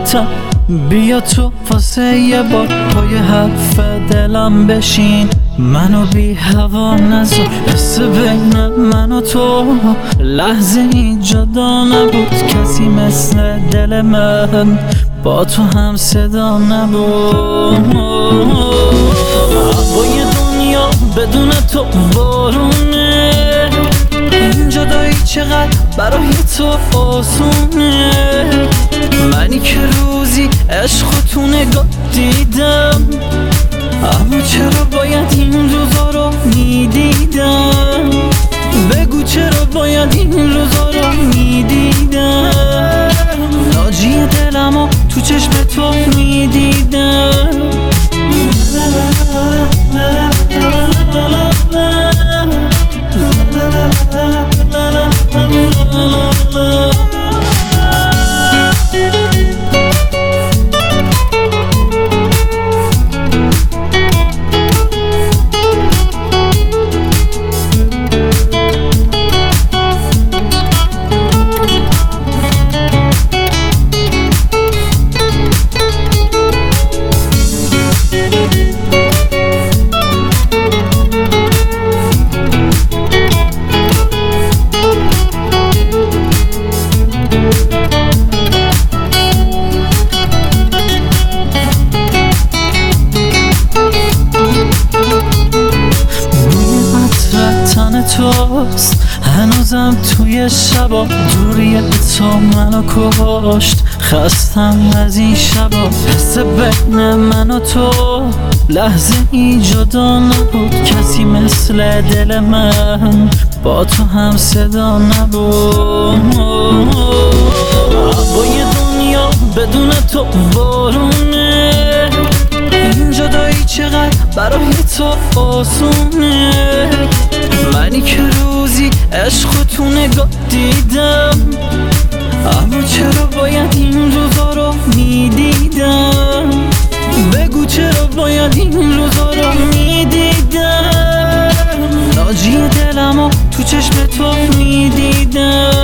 دلتم، بیا تو واسه یه بار پای حرف دلم بشین. منو بی هوا نذار، حس بین من و تو لحظه اینجا نبود. کسی مثل دل من با تو هم صدا نبود. هوای دنیا بدون تو بارونه، این جدایی چقدر برای تو آسونه. منی که روزی عشق تو نگاه دیدم، اما چرا باید این روزا رو میدیدم؟ بگو چرا باید این روزا رو میدیدم؟ ناجی دلمو تو چشم تو میدیدم. توست هنوزم توی شبا، دوری تو منو کشت. خستم از این شبا، حس بین من و تو لحظه ای جدا نبود. کسی مثل دل من با تو هم صدا نبود. هوای دنیا بدون تو بارونه، این جدایی چقدر برای تو آسونه. منی که روزی عشق تو نگاه دیدم، اما چرا باید این روزا رو میدیدم؟ بگو چرا باید این روزا رو میدیدم؟ ناجی دلمو تو چشم تو میدیدم.